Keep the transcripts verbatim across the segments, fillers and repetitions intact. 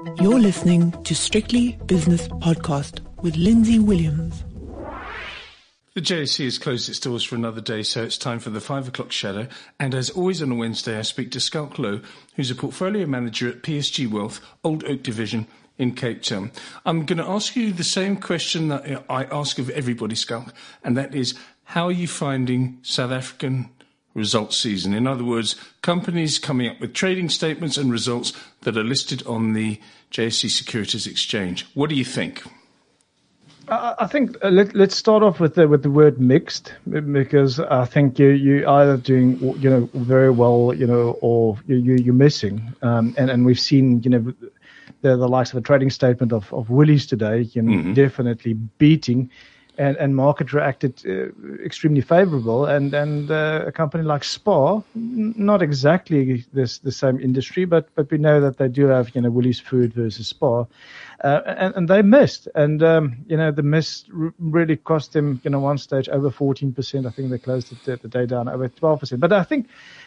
You're listening to Strictly Business Podcast with Lindsay Williams. The J S C has closed its doors for another day, so it's time for the five o'clock shadow. And as always on a Wednesday, I speak to Schalk Louw, who's a portfolio manager at P S G Wealth, Old Oak Division in Cape Town. I'm going to ask you the same question that I ask of everybody, Schalk, and that is, how are you finding South African results season? In other words, companies coming up with trading statements and results that are listed on the J S C Securities Exchange. What do you think? I think uh, let, let's start off with the with the word mixed, because I think you you either doing you know very well, you know, or you, you you're missing. Um, and and we've seen you know the the likes of a trading statement of of Woolies today, you know, mm-hmm. definitely beating. And, and market reacted uh, extremely favorable, and and uh, a company like Spar, n- not exactly this the same industry, but but we know that they do have you know Woolies Food versus Spar, uh, and and they missed, and um, you know the miss r- really cost them you know one stage over fourteen percent. I think they closed it the day down over twelve percent. But I think.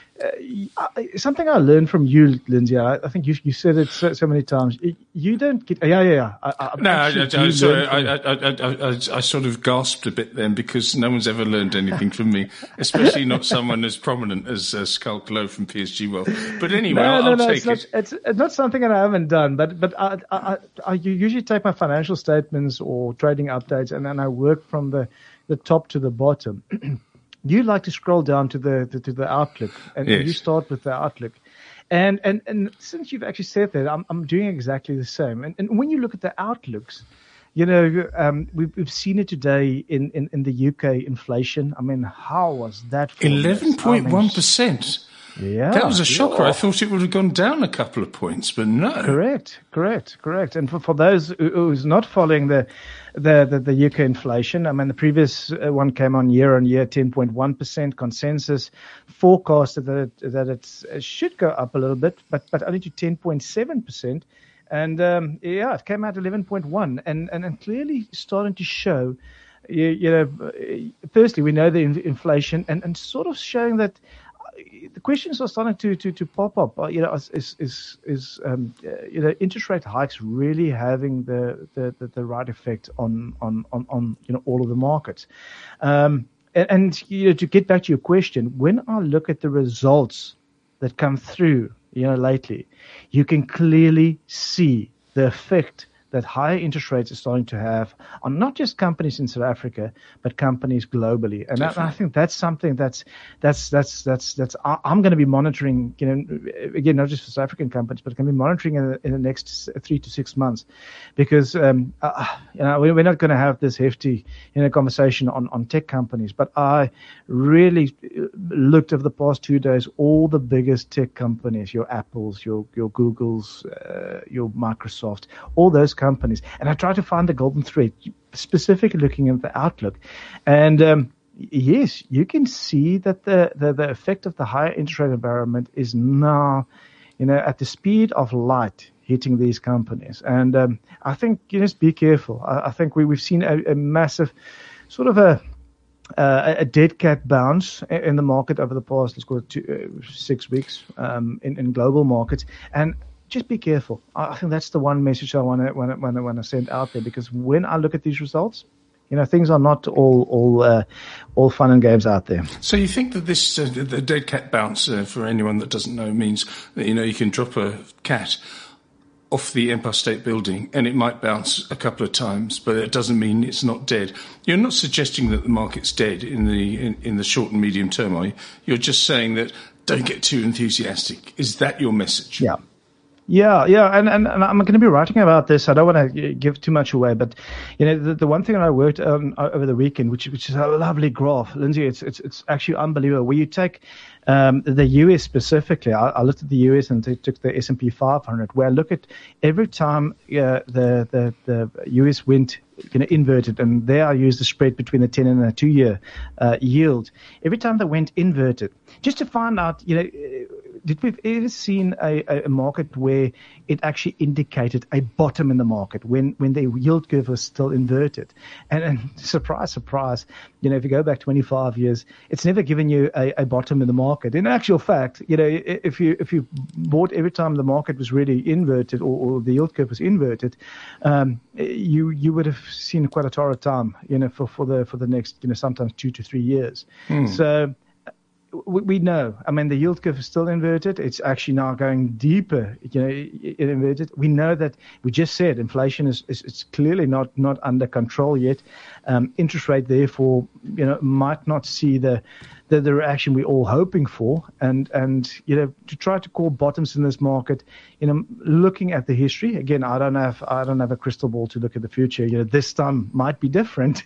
Uh, something I learned from you, Lindsay, I, I think you you said it so, so many times. You don't get, yeah, yeah, yeah. I, I, no, I, I, sorry, I, I, I, I, I sort of gasped a bit then, because no one's ever learned anything from me, especially not someone as prominent as uh, Schalk Louw from P S G Wealth. But anyway, no, I'll, no, I'll no, take it's not, it. It's, it's not something that I haven't done, but but I, I, I usually take my financial statements or trading updates, and then I work from the, the top to the bottom. You like to scroll down to the to, to the outlook, and, yes. and you start with the outlook, and and and since you've actually said that, I'm I'm doing exactly the same. And and when you look at the outlooks, you know, um, we've we've seen it today in, in, in the U K inflation. I mean, how was that? Eleven point one percent. Yeah, that was a shocker. Yeah. I thought it would have gone down a couple of points, but no. Correct, correct, correct. And for, for those who, who's not following the, the, the, the U K inflation, I mean, the previous one came on year on year, ten point one percent consensus, forecasted that it, that it's, it should go up a little bit, but, but only to ten point seven percent. And, um, yeah, it came out eleven point one, and, and, and clearly starting to show, you, you know, firstly, we know the inflation, and, and sort of showing that the questions are starting to, to, to pop up. You know, is is is um, you know interest rate hikes really having the, the, the, the right effect on, on, on, on you know all of the markets? Um, and, and you know, to get back to your question, when I look at the results that come through, you know, lately, you can clearly see the effect that higher interest rates are starting to have on not just companies in South Africa, but companies globally. And I, I think that's something that's that's that's that's that's I'm going to be monitoring. You know, again, not just for South African companies, but going to be monitoring in the, in the next three to six months, because um, uh, you know we're not going to have this hefty you know conversation on, on tech companies. But I really looked over the past two days all the biggest tech companies, your Apples, your your Googles, uh, your Microsoft, all those companies. companies, and I try to find the golden thread, specifically looking at the outlook. And um, yes, you can see that the, the, the effect of the higher interest rate environment is now, you know, at the speed of light hitting these companies. And um, I think you just be careful. I, I think we, we've seen a, a massive sort of a Uh, a dead cat bounce in the market over the past, let's call it two, uh, six weeks um, in, in global markets. And just be careful. I think that's the one message I want to want to, want to, want to send out there, because when I look at these results, you know, things are not all all uh, all fun and games out there. So you think that this uh, the dead cat bounce, uh, for anyone that doesn't know, means that you know you can drop a cat off the Empire State Building and it might bounce a couple of times, but it doesn't mean it's not dead. You're not suggesting that the market's dead in the in, in the short and medium term, are you? You're just saying that don't get too enthusiastic. Is that your message? Yeah. Yeah, yeah, and, and, and I'm going to be writing about this. I don't want to give too much away, but you know, the, the one thing that I worked on over the weekend, which which is a lovely graph, Lindsay, it's it's it's actually unbelievable. Where you take um, the U S specifically, I, I looked at the U S and they took the S and P five hundred, where I look at every time uh, the the the U S went you know inverted, and there I use the spread between the ten and the two year uh, yield. Every time they went inverted, just to find out, you know. did we ever seen a, a market where it actually indicated a bottom in the market when, when the yield curve was still inverted? And, and surprise, surprise, you know, if you go back twenty-five years, it's never given you a, a bottom in the market. In actual fact, you know, if you if you bought every time the market was really inverted or, or the yield curve was inverted, um, you you would have seen quite a torrid time, you know, for, for the for the next, you know, sometimes two to three years. Hmm. So. We, we know. I mean, the yield curve is still inverted. It's actually now going deeper, you know, inverted. We know that we just said inflation is, is it's clearly not, not under control yet. Um, interest rate, therefore, you know, might not see the, the the reaction we're all hoping for. And and you know, to try to call bottoms in this market, you know, looking at the history again, I don't have I don't have a crystal ball to look at the future. You know, this time might be different.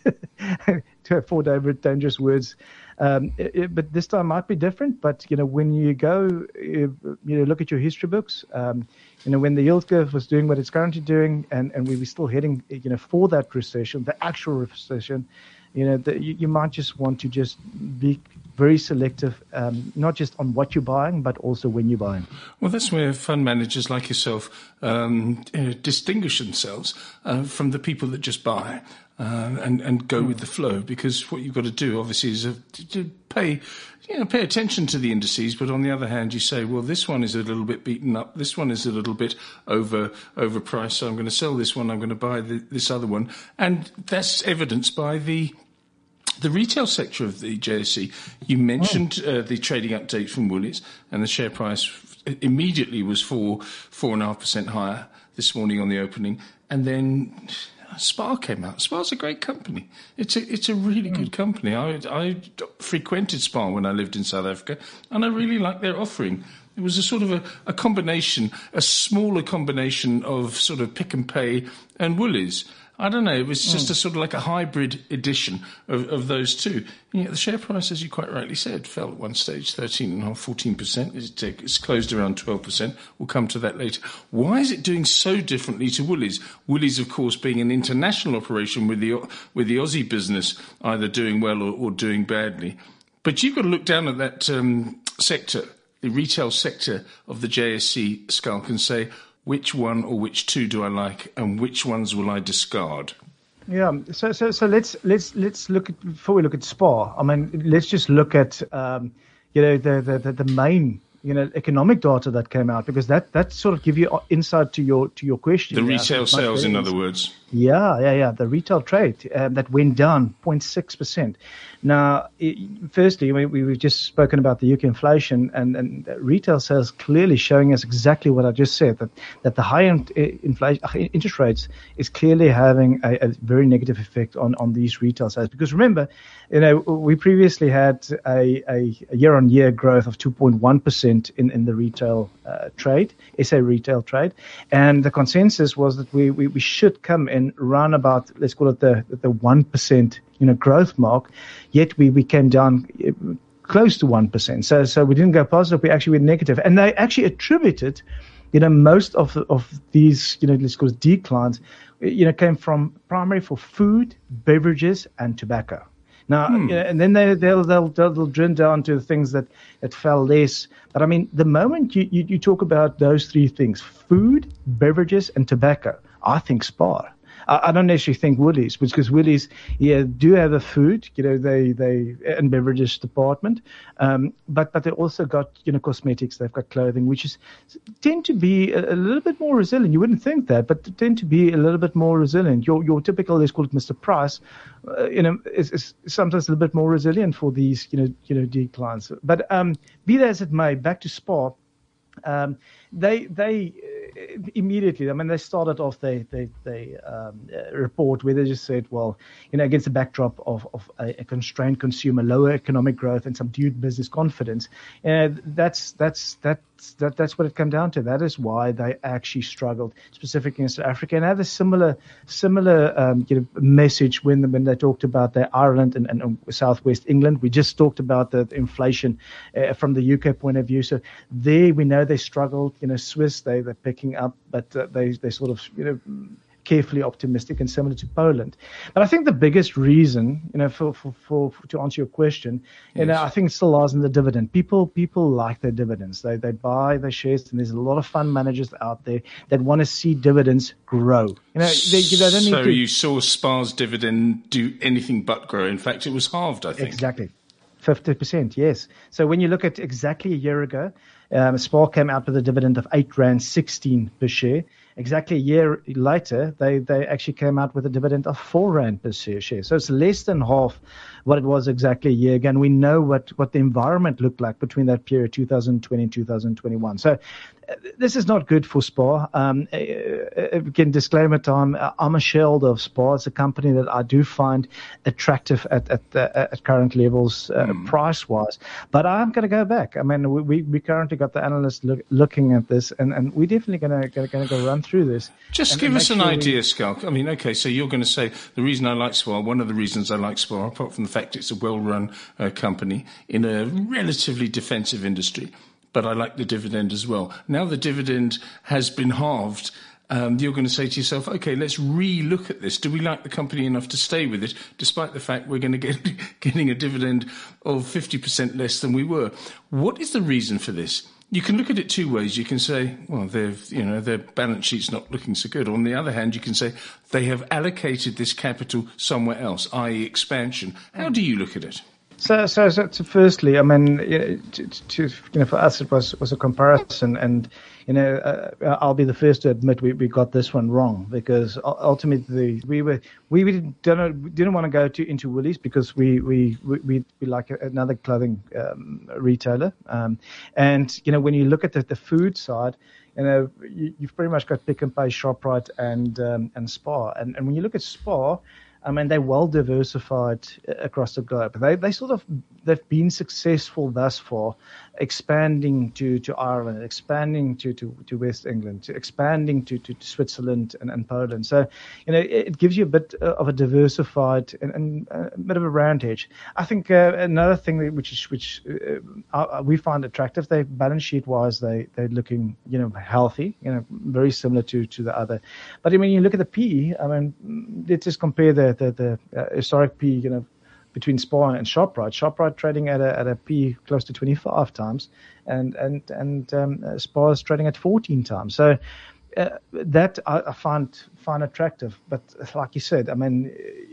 To afford over dangerous words. Um, it, it, but this time might be different. But, you know, when you go, you, you know, look at your history books, um, you know, when the yield curve was doing what it's currently doing and, and we were still heading, you know, for that recession, the actual recession, you know, the, you, you might just want to just be very selective, um, not just on what you're buying, but also when you're buying. Well, that's where fund managers like yourself um, uh, distinguish themselves uh, from the people that just buy. Uh, and, and go with the flow, because what you've got to do, obviously, is uh, to, to pay, you know, pay attention to the indices. But on the other hand, you say, well, this one is a little bit beaten up. This one is a little bit over overpriced. So I'm going to sell this one. I'm going to buy the, this other one. And that's evidenced by the the retail sector of the J S E. You mentioned uh, the trading update from Woolies, and the share price immediately was four, four and a half percent higher this morning on the opening. And then Spar came out. Spar's a great company. It's a it's a really good company. I I frequented Spar when I lived in South Africa, and I really liked their offering. It was a sort of a, a combination, a smaller combination of sort of Pick and Pay and Woolies. I don't know. It was just mm. a sort of like a hybrid edition of, of those two. And yet the share price, as you quite rightly said, fell at one stage thirteen and a half, fourteen percent. It's, it's closed around twelve percent. We'll come to that later. Why is it doing so differently to Woolies? Woolies, of course, being an international operation with the with the Aussie business either doing well or, or doing badly. But you've got to look down at that um, sector, the retail sector of the J S C, Schalk, and say, which one or which two do I like, and which ones will I discard? Yeah, so so so let's let's let's look at before we look at Spar. I mean, let's just look at um, you know the, the the the main you know economic data that came out, because that that sort of give you insight to your to your question. The retail sales, in other words. Yeah, yeah, yeah. The retail trade um, that went down zero point six percent. Now, it, firstly, we, we've just spoken about the U K inflation, and, and retail sales clearly showing us exactly what I just said, that, that the high inflation, interest rates is clearly having a, a very negative effect on, on these retail sales. Because remember, you know, we previously had a, a, a year-on-year growth of two point one percent in, in the retail uh, trade, S A retail trade, and the consensus was that we, we, we should come in run about, let's call it the the one percent you know growth mark, yet we, we came down close to one percent. So so we didn't go positive, we actually went negative. And they actually attributed, you know, most of the, of these, you know, let's call it declines, you know, came from primarily for food, beverages, and tobacco. Now, hmm. you know, and then they, they'll, they'll, they'll, they'll drill down to the things that, that fell less. But I mean, the moment you, you, you talk about those three things, food, beverages, and tobacco, I think Spar. I don't necessarily think Woolies, because Woolies, yeah, do have a food, you know, they they and beverages department, um, but but they also got, you know, cosmetics. They've got clothing, which is tend to be a, a little bit more resilient. You wouldn't think that, but tend to be a little bit more resilient. Your your typical, let's call it Mister Price, uh, you know, is, is sometimes a little bit more resilient for these, you know, you know, declines. But um, be that as it may, back to Spar. Um, they they uh, immediately, I mean, they started off they they they um, uh, report where they just said, well, you know, against the backdrop of of a, a constrained consumer, lower economic growth, and subdued business confidence, uh, that's that's that's that that's what it came down to. That is why they actually struggled, specifically in South Africa, and had a similar similar um, you know message when when they talked about their Ireland and, and Southwest England. We just talked about the, the inflation uh, from the U K point of view. So there we know they struggled. You know, Swiss they they're picking up, but uh, they they sort of you know carefully optimistic and similar to Poland. But I think the biggest reason, you know, for, for, for, for to answer your question, you yes. know, I think it still lies in the dividend. People people like their dividends. They they buy their shares, and there's a lot of fund managers out there that want to see dividends grow. You know, they, they don't need so to, you saw SPAR's dividend do anything but grow. In fact, it was halved, I think. Exactly. fifty percent, yes. So when you look at exactly a year ago, um, SPAR came out with a dividend of eight rand sixteen per share. Exactly a year later, they, they actually came out with a dividend of four rand per share. So it's less than half what it was exactly a year ago. And we know what, what the environment looked like between that period, two thousand twenty and two thousand twenty-one. So uh, this is not good for SPAR. Um, uh, again, disclaimer time, I'm a shareholder of SPAR. It's a company that I do find attractive at at, uh, at current levels, uh, mm. price-wise. But I'm going to go back. I mean, we we currently got the analysts look, looking at this, and, and we're definitely going to going to go run through this. Just and, give and us an sure idea, we... Schalk. I mean, okay, so you're going to say the reason I like SPAR, one of the reasons I like SPAR, apart from the fact it's a well-run uh, company in a relatively defensive industry, but I like the dividend as well. Now the dividend has been halved. Um, you're going to say to yourself, okay, let's re-look at this. Do we like the company enough to stay with it, despite the fact we're going to get getting a dividend of fifty percent less than we were? What is the reason for this? You can look at it two ways. You can say, well, they've, you know, their balance sheet's not looking so good. On the other hand, you can say they have allocated this capital somewhere else, that is expansion. How do you look at it? So, so, so, so firstly, I mean, you know, to, to, you know, for us it was was a comparison, and you know, uh, I'll be the first to admit we, we got this one wrong, because ultimately we were we, we didn't didn't, didn't want to go to into Woolies because we we we, we like another clothing um, retailer, um, and you know, when you look at the, the food side, you know, you, you've pretty much got Pick n Pay, Shoprite, and um, and SPAR, and and when you look at SPAR, I mean, they're well diversified across the globe. They they sort of they've been successful thus far, expanding to, to Ireland, expanding to, to, to West England, to expanding to, to, to Switzerland and, and Poland. So, you know, it, it gives you a bit of a diversified and, and a bit of a round edge. I think uh, another thing which is, which uh, we find attractive, they balance sheet wise, they they're looking, you know, healthy, you know, very similar to, to the other. But when you look at the P E, I mean, let's just compare the the, the uh, historic P E, you know, between SPAR and Shoprite. Shoprite trading at a at a P close to twenty-five times, and and and um, SPAR is trading at fourteen times. So uh, that I, I find find attractive. But like you said, I mean,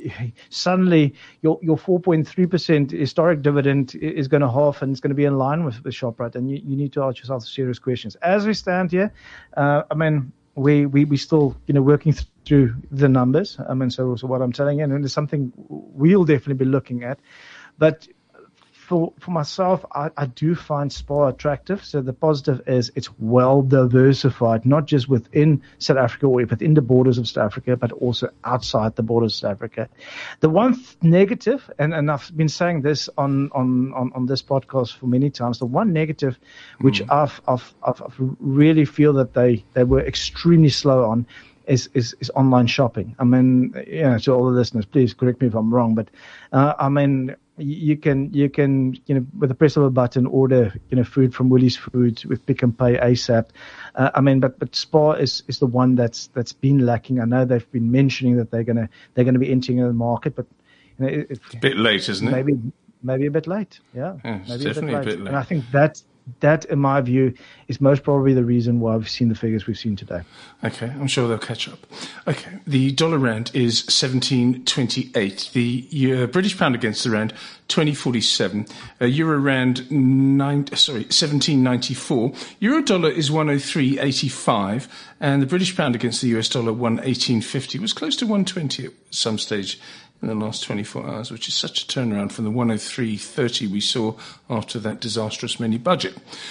suddenly your your four point three percent historic dividend is going to half, and it's going to be in line with, with Shoprite, and you, you need to ask yourself serious questions. As we stand here, uh, I mean, we we we still, you know, working th- through the numbers. I mean, so, so what I'm telling you, and it's something we'll definitely be looking at. But for for myself, I, I do find SPAR attractive. So the positive is it's well diversified, not just within South Africa or within the borders of South Africa, but also outside the borders of South Africa. The one th- negative, and, and I've been saying this on, on, on, on this podcast for many times, the one negative which mm. I've, I've, I've, I've really feel that they, they were extremely slow on Is, is, is online shopping. I mean, you know, to all the listeners, please correct me if I'm wrong, but uh, I mean, you can you can you know, with the press of a button, order, you know, food from Woolies Foods with Pick n Pay ASAP. Uh, I mean, but but SPAR is, is the one that's that's been lacking. I know they've been mentioning that they're gonna they're gonna be entering the market, but you know, it, it's a bit late, isn't it? Maybe maybe a bit late. Yeah, yeah it's maybe definitely a bit late. A bit late. And I think that. That, in my view, is most probably the reason why we've seen the figures we've seen today. Okay, I'm sure they'll catch up. Okay, the dollar rand is seventeen twenty-eight. The uh, British pound against the rand, twenty forty-seven. Uh, Euro rand, nine, sorry, seventeen ninety-four. Euro dollar is one oh three eighty-five, and the British pound against the U S dollar, one eighteen fifty. It was close to one twenty at some stage in the last twenty-four hours, which is such a turnaround from the one oh three thirty we saw after that disastrous mini budget.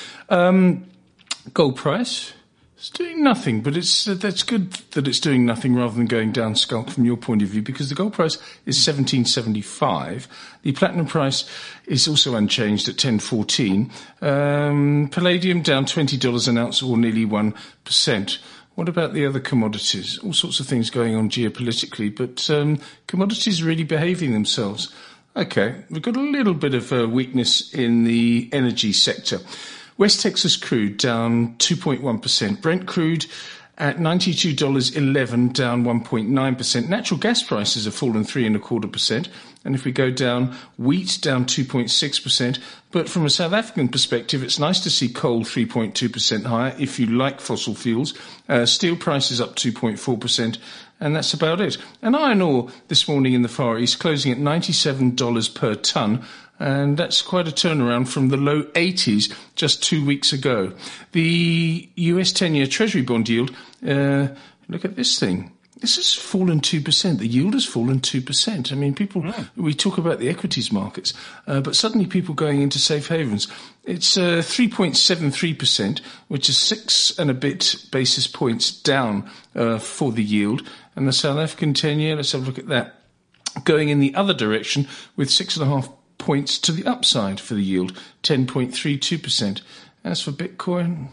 Um, gold price, it's doing nothing, but it's uh, that's good that it's doing nothing rather than going down, Schalk, from your point of view, because the gold price is seventeen seventy-five. The platinum price is also unchanged at ten fourteen. Um, palladium down twenty dollars an ounce, or nearly one percent. What about the other commodities? All sorts of things going on geopolitically, but um, commodities really behaving themselves. Okay, we've got a little bit of uh, weakness in the energy sector. West Texas crude down two point one percent. Brent crude at ninety-two dollars eleven, down one point nine percent. Natural gas prices have fallen three and a quarter percent. And if we go down, wheat down two point six percent. But from a South African perspective, it's nice to see coal three point two percent higher, if you like fossil fuels. Uh, steel prices up two point four percent. And that's about it. And iron ore this morning in the Far East closing at ninety-seven dollars per tonne. And that's quite a turnaround from the low eighties just two weeks ago. The U S ten-year Treasury bond yield, uh, look at this thing. This has fallen two percent. The yield has fallen two percent. I mean, people, mm. we talk about the equities markets, uh, but suddenly people going into safe havens. It's uh, three point seven three percent, which is six and a bit basis points down uh, for the yield. And the South African ten-year, let's have a look at that, going in the other direction with six and a half points to the upside for the yield, ten point three two percent. As for Bitcoin,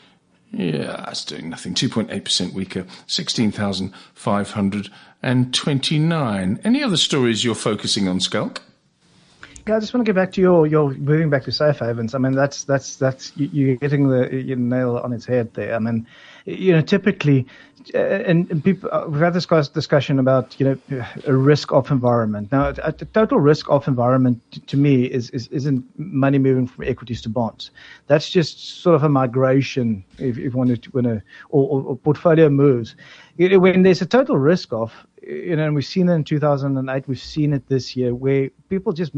yeah, it's doing nothing, two point eight percent weaker, sixteen thousand five hundred twenty-nine. Any other stories you're focusing on, Schalk? Yeah, I just want to get back to your, your moving back to safe havens. I mean, that's, that's, that's, you, you're getting the your nail on its head there. I mean, you know, typically, uh, and, and people, uh, we've had this discussion about, you know, a risk-off environment. Now, a, a total risk-off environment to, to me is, is, isn't money moving from equities to bonds. That's just sort of a migration, if, if you want to, when a, or, or, or portfolio moves. You know, when there's a total risk-off, you know, and we've seen it in two thousand eight, we've seen it this year, where people just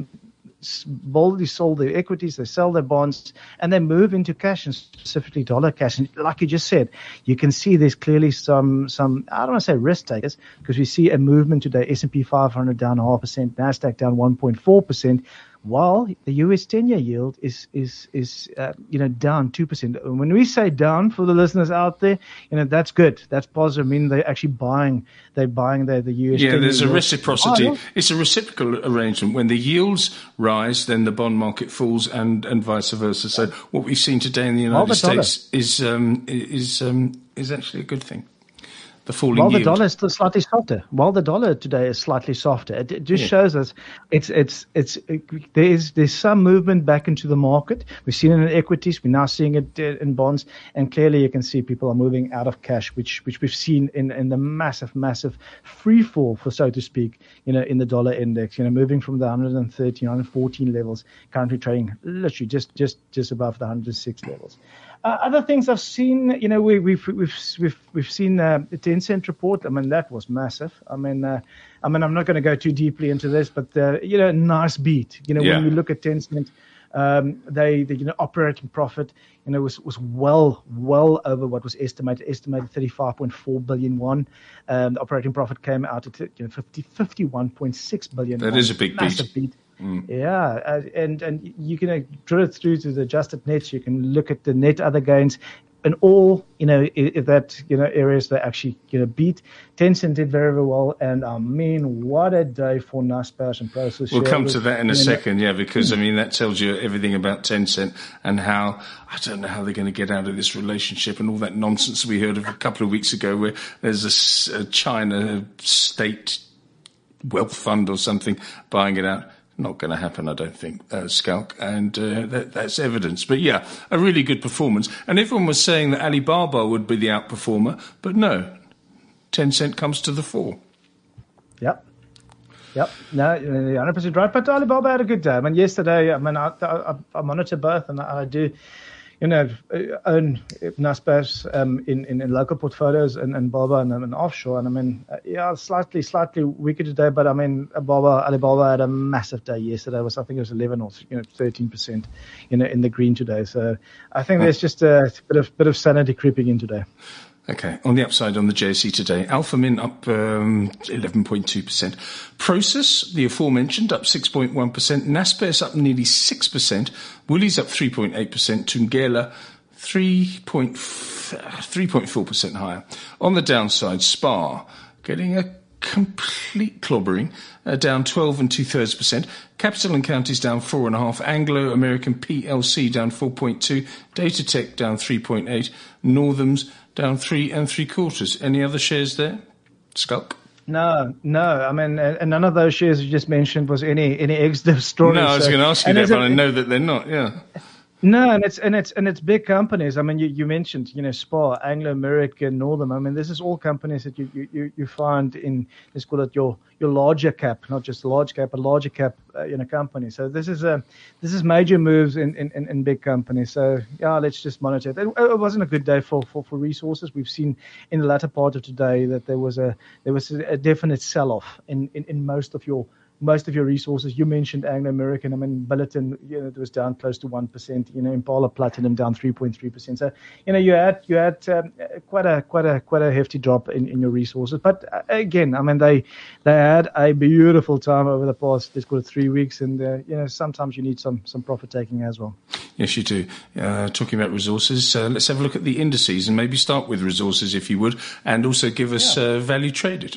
boldly sold their equities, they sell their bonds, and they move into cash, and specifically dollar cash. And like you just said, you can see there's clearly some, some I don't want to say risk takers, because we see a movement today, S and P five hundred down half percent, NASDAQ down one point four percent, while the U S ten-year yield is, is, is uh, you know, down two percent. When we say down, for the listeners out there, you know, that's good. That's positive. I mean, they're actually buying, they're buying the, the U S ten-year Yeah, there's a yield. reciprocity. Oh, yeah. It's a reciprocal arrangement. When the yields rise, then the bond market falls, and, and vice versa. So what we've seen today in the United the States is, um, is, um, is actually a good thing. The falling While yield. the dollar is still slightly softer. While the dollar today is slightly softer, it, it just yeah. shows us it's it's it's it, there's there's some movement back into the market. We've seen it in equities. We're now seeing it in bonds, and clearly you can see people are moving out of cash, which which we've seen in, in the massive massive free fall, for so to speak, you know, in the dollar index. You know, moving from the one thirteen, one fourteen levels, currently trading literally just just just above the one hundred six levels. Uh, other things I've seen, you know, we, we've we've we've we've seen uh, the Tencent report. I mean, that was massive. I mean, uh, I mean, I'm not going to go too deeply into this, but uh, you know, nice beat. You know, yeah. when we look at Tencent, um, they, the you know operating profit, you know, was was well well over what was estimated. Estimated thirty-five point four billion won. Um, the operating profit came out at you know fifty, fifty-one point six billion. That won. is a big massive beat. beat. Mm. Yeah, uh, and and you can uh, drill it through to the adjusted nets. You can look at the net other gains, and all you know if that you know areas that actually you know beat. Tencent did very very well, and I mean what a day for Naspers and Prosus. We'll come to that in a second, yeah, because I mean that tells you everything about Tencent and how I don't know how they're going to get out of this relationship and all that nonsense we heard of a couple of weeks ago, where there's a, a China state wealth fund or something buying it out. Not going to happen, I don't think, uh, Schalk, and uh, that, that's evidence. But yeah, a really good performance. And everyone was saying that Alibaba would be the outperformer, but no, Tencent comes to the fore. Yep. Yep. No, you're one hundred percent right. But Alibaba had a good day. I mean, yesterday, I mean, I, I, I monitor both, and I, I do, you know, own Naspers um, in, in, in local portfolios and, and Baba and, and offshore. And I mean, uh, yeah, slightly, slightly weaker today, but I mean, Baba, Alibaba had a massive day yesterday. It was, I think it was eleven or, you know, thirteen percent, you know, in the green today. So I think there's just a bit of, bit of sanity creeping in today. Okay, on the upside on the J S E today, Alphamin up um, eleven point two percent. Prosus, the aforementioned, up six point one percent. Naspers up nearly six percent. Woolies up three point eight percent. Thungela three point four percent higher. On the downside, Spar getting a complete clobbering, uh, down twelve and two-thirds percent. Capital and Counties down four and a half. Anglo American P L C down four point two. Datatec down three point eight. Northams down three and three quarters. Any other shares there, Schalk? No, no. I mean, and none of those shares you just mentioned was any any exit story. No, I was so, going to ask you that, but I know that they're not. Yeah. No, and it's and it's and it's big companies. I mean, you, you mentioned, you know, Spar, Anglo American, Northern. I mean, this is all companies that you, you, you find in, let's call it your your larger cap, not just large cap, but larger cap, uh, you know, company. So this is a this is major moves in, in, in big companies. So yeah, let's just monitor it. It, it wasn't a good day for, for, for resources. We've seen in the latter part of today that there was a there was a definite sell off in, in, in most of your. Most of your resources. You mentioned Anglo American. I mean, Billiton, you know, it was down close to one percent. You know, Impala Platinum down three point three percent. So, you know, you had you had um, quite a quite a quite a hefty drop in, in your resources. But uh, again, I mean, they they had a beautiful time over the past, let's call it three weeks. And uh, you know, sometimes you need some some profit taking as well. Yes, you do. Uh, talking about resources, uh, let's have a look at the indices and maybe start with resources, if you would, and also give us yeah. uh, value traded.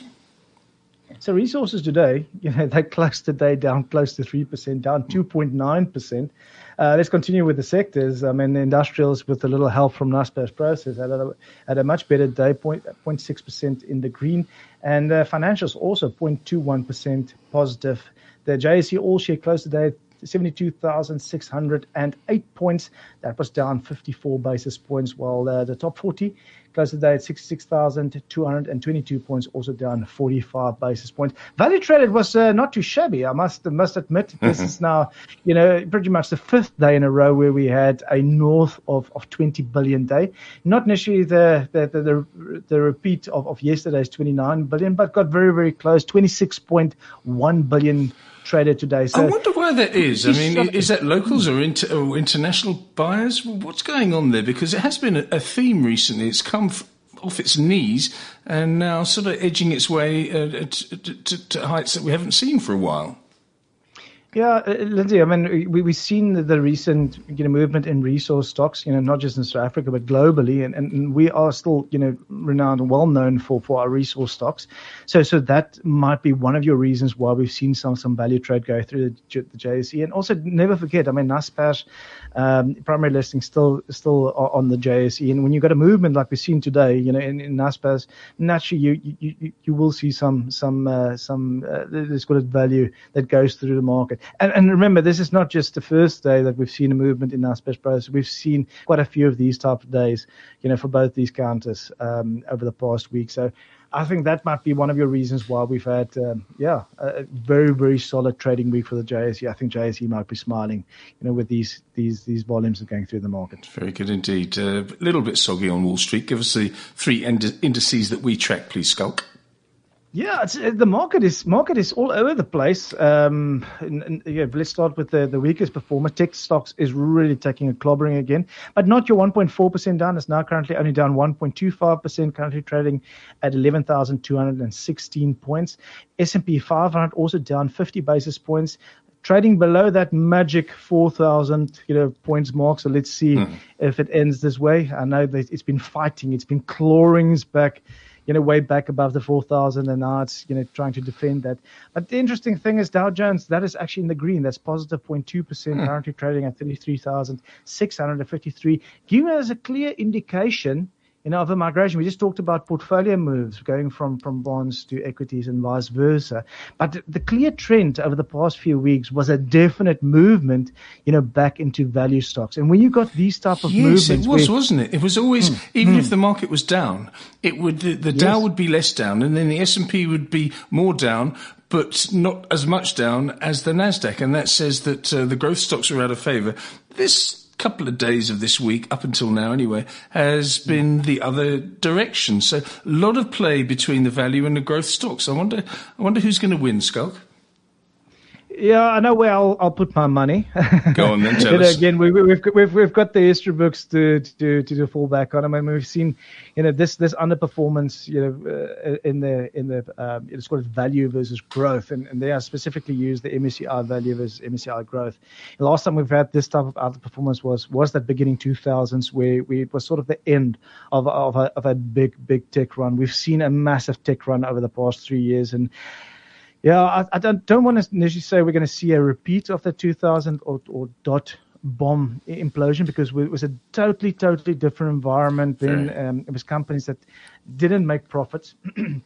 So resources today, you know, they closed today down close to three percent, down two point nine percent. Uh, let's continue with the sectors. I mean, the industrials, with a little help from Naspers Process, had a, had a much better day, zero point six percent in the green. And uh, financials also zero point two one percent positive. The J S E All Share closed today at seventy-two thousand six hundred eight points. That was down fifty-four basis points, while uh, the top forty closed today at sixty-six thousand two hundred twenty-two points, also down forty-five basis points. Value traded was uh, not too shabby, I must must admit. Mm-hmm. This is now, you know, pretty much the fifth day in a row where we had a north of, of twenty billion day. Not necessarily the the the, the, the repeat of, of yesterday's twenty-nine billion, but got very, very close, twenty-six point one billion traded today. So I wonder why that is. I mean, is that locals or, inter, or international buyers? What's going on there? Because it has been a, a theme recently. It's come f- off its knees and now sort of edging its way uh, to, to, to heights that we haven't seen for a while. Yeah, uh, Lindsay, I mean, we, we've seen the, the recent, you know, movement in resource stocks, you know, not just in South Africa, but globally. And, and we are still, you know, renowned and well known for, for our resource stocks. So so that might be one of your reasons why we've seen some, some value trade go through the, the J S E. And also never forget, I mean, Naspers, um, primary listing still still on the J S E. And when you've got a movement like we've seen today, you know, in, in Naspers, naturally you, you, you, you will see some, some, uh, some, uh, let's call it value that goes through the market. And, and remember, this is not just the first day that we've seen a movement in Naspers Process. We've seen quite a few of these type of days, you know, for both these counters um, over the past week. So I think that might be one of your reasons why we've had, um, yeah, a very, very solid trading week for the J S E. I think J S E might be smiling, you know, with these these these volumes that are going through the market. Very good indeed. A uh, little bit soggy on Wall Street. Give us the three ind- indices that we track, please, Skulk. Yeah, it's, the market is market is all over the place. Um, and, and, yeah, let's start with the, the weakest performer. Tech stocks is really taking a clobbering again, but not your one point four percent down. It's now currently only down one point two five percent, currently trading at eleven thousand two hundred sixteen points. S and P five hundred also down fifty basis points, trading below that magic four thousand, you know, points mark. So let's see mm. if it ends this way. I know that it's been fighting, it's been clawing its back, you know, way back above the four thousand, and now it's, you know, trying to defend that. But the interesting thing is Dow Jones, that is actually in the green. That's positive zero point two percent, mm. currently trading at thirty-three thousand six hundred fifty-three, giving us a clear indication, you know, of a migration. We just talked about portfolio moves going from, from bonds to equities and vice versa. But the clear trend over the past few weeks was a definite movement, you know, back into value stocks. And when you got these type of yes, movements, it was, where, wasn't it? It was always, mm, even mm. if the market was down, it would the, the yes. Dow would be less down, and then the S and P would be more down, but not as much down as the Nasdaq. And that says that uh, the growth stocks are out of favour. This couple of days of this week, up until now anyway, has been the other direction. So a lot of play between the value and the growth stocks. I wonder, I wonder who's going to win, Skulk. Yeah, I know where I'll, I'll put my money. Go on then, tell you know, us. Again, we, we've we've we've got the history books to to to, to fall back on. I mean, we've seen, you know, this this underperformance, you know, uh, in the in the um, it's called value versus growth, and, and they are specifically used the M S C I value versus M S C I growth. The last time we've had this type of underperformance was was that beginning two thousands, where we, it was sort of the end of of a, of a big big tech run. We've seen a massive tech run over the past three years, and yeah, I, I don't, don't want to necessarily say we're going to see a repeat of the two thousand or, or dot bomb implosion, because it was a totally, totally different environment. Then right. um, it was companies that didn't make profits.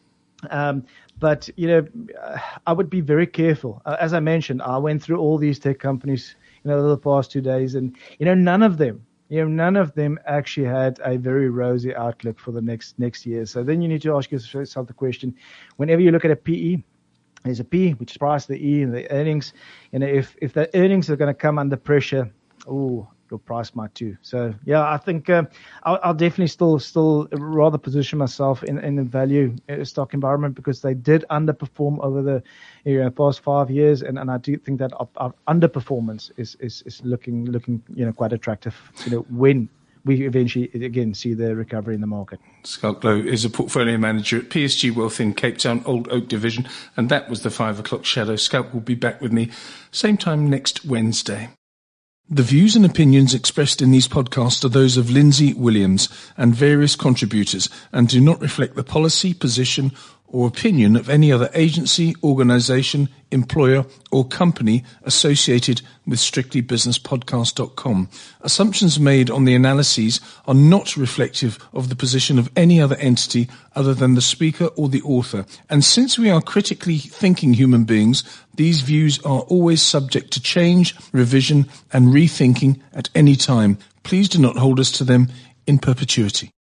um, but, you know, I would be very careful. Uh, as I mentioned, I went through all these tech companies, you know, the past two days, and you know, none of them, you know, none of them actually had a very rosy outlook for the next next year. So then you need to ask yourself the question: whenever you look at a P E, there's a P, which is price, the E, and the earnings. You know, if if the earnings are going to come under pressure, oh, your price might too. So yeah, I think um, I'll, I'll definitely still still rather position myself in in the value stock environment, because they did underperform over the you know, past five years, and, and I do think that our, our underperformance is, is is looking looking you know quite attractive. You know, when we eventually again see the recovery in the market. Schalk Louw is a portfolio manager at P S G Wealth in Cape Town, Old Oak Division, and that was the five o'clock shadow. Schalk will be back with me same time next Wednesday. The views and opinions expressed in these podcasts are those of Lindsay Williams and various contributors and do not reflect the policy, position or opinion of any other agency, organisation, employer or company associated with strictly business podcast dot com. Assumptions made on the analyses are not reflective of the position of any other entity other than the speaker or the author. And since we are critically thinking human beings, these views are always subject to change, revision and rethinking at any time. Please do not hold us to them in perpetuity.